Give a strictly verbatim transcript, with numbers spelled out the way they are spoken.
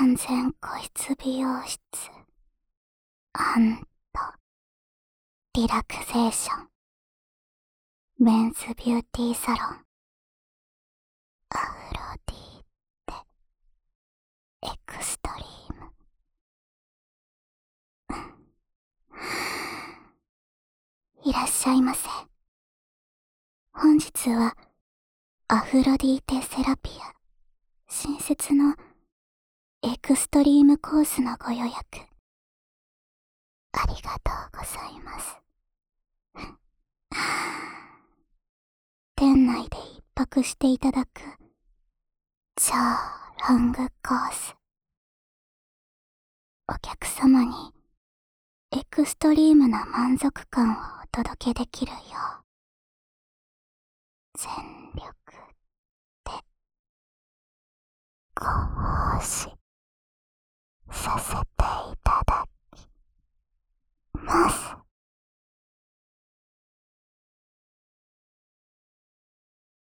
完全個室美容室リラクゼーションメンズビューティーサロンアフロディーテエクストリームいらっしゃいませ。本日はアフロディーテセラピア新設のエクストリームコースのご予約ありがとうございます。店内で一泊していただく超ロングコース。お客様にエクストリームな満足感をお届けできるよう全力でご奉仕させ